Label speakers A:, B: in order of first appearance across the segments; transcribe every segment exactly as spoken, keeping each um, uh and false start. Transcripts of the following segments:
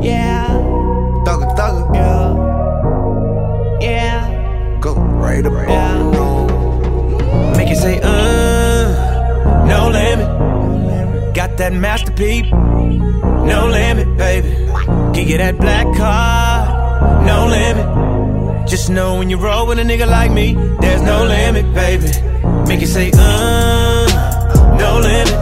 A: Yeah.
B: Thugger, thugger.
A: Yeah. Yeah.
B: Go right up
A: Yeah.
B: on no.
C: Make it say, uh, no limit. Got that masterpiece, no limit, baby. Give you that black card, no limit. Just know when you roll with a nigga like me, there's no limit, baby. Make it say, uh, no limit.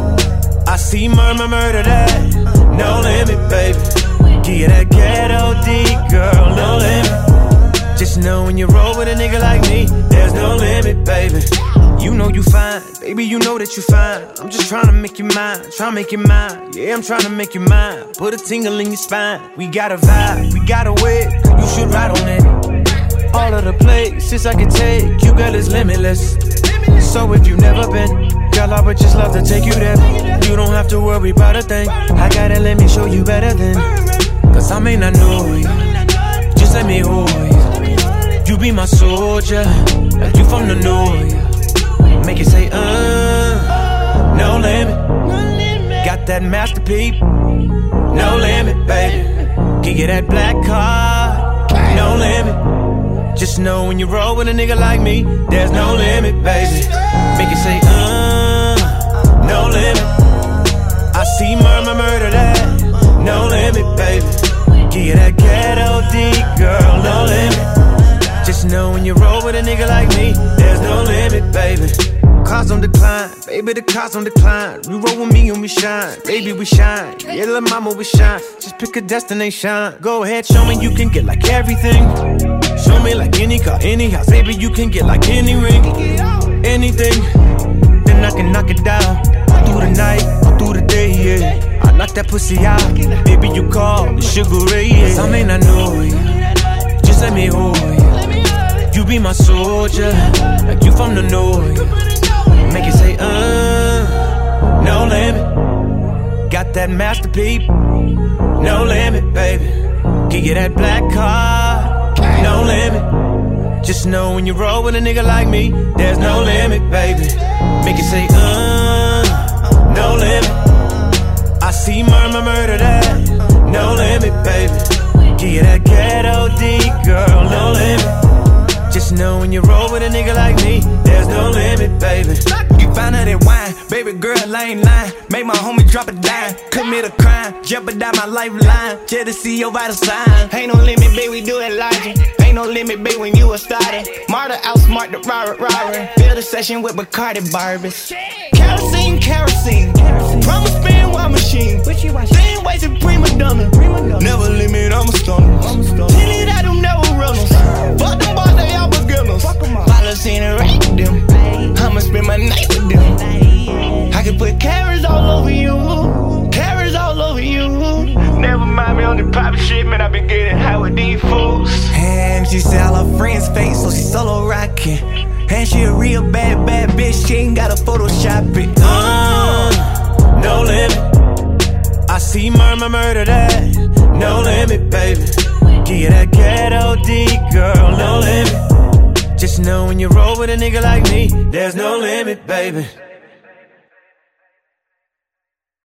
C: I see murmur, murder that, no limit, baby. Give you that ghetto D, girl, no limit. Just know when you roll with a nigga like me, there's no limit, baby. You know you fine, baby, you know that you fine. I'm just trying to make you mine, trying to make you mine. Yeah, I'm trying to make you mine. Put a tingle in your spine. We got a vibe, we got a way, you should ride on it. All of the places I can take you, girl, is limitless. So if you've never been, girl, I would just love to take you there. You don't have to worry about a thing. I gotta let me show you better than. Cause I may not know you, just let me hold you. You be my soldier, like you from the north. Make it say, uh, no limit. Got that masterpiece, no limit, baby. Give you that black card, no limit. Just know when you roll with a nigga like me, there's no limit, baby. Make it say, uh, no limit. I see murmur, murder that, no limit, baby. Give you that ghetto D, girl, no limit. Just know when you roll with a nigga like me, there's no limit, baby. Cars on decline, baby, the cars on decline. You roll with me and we shine, baby, we shine. Yeah, little mama, we shine. Just pick a destination. Go ahead, show me you can get like everything. Show me like any car, any house, baby, you can get like any ring, anything. Then I can knock it down, all through the night, all through the day, yeah. I knock that pussy out, baby, you call the Sugar Ray, yeah. Cause I may not know you, just let me hold you. You be my soldier, like you from the north. Make it say, uh, no limit. Got that masterpiece, no limit, baby. Give you that black card, no limit. Just know when you roll with a nigga like me, there's no limit, baby. Make it say, uh, no limit. I see murmur, murder that, no limit, baby. Give you that ghetto D, girl, no limit. Just know when you roll with a nigga like me, there's no limit, baby.
D: You found out that wine, baby girl, I ain't lying. Make my homie drop a dime, commit a crime, jeopardize my lifeline, just to see your vital sign. Ain't no limit, baby, we do it logic. Ain't no limit, baby, when you a starter. Marta outsmart the robber, robber. Build a session with Bacardi Barbies. Kerosene, kerosene, promise spin wild machine. Same ways in prima donna. Never limit, I'm a stunner. Tenny that do never runners. Fuck them boys, they all beginners. Follows in and rack them. I'ma spend my night with them. I can put carrots all over you. Carrots all over you. Never mind me on the poppin' shit, man. I been getting high with these fools. And she said all her friends fake, so she solo rockin'. And she a real bad, bad bitch. She ain't gotta Photoshop it.
C: Uh, no limit. I see murmur, murder that, no limit, baby. Give you that ghetto D, girl, no limit. Just know when you roll with a nigga like me, there's no limit, baby.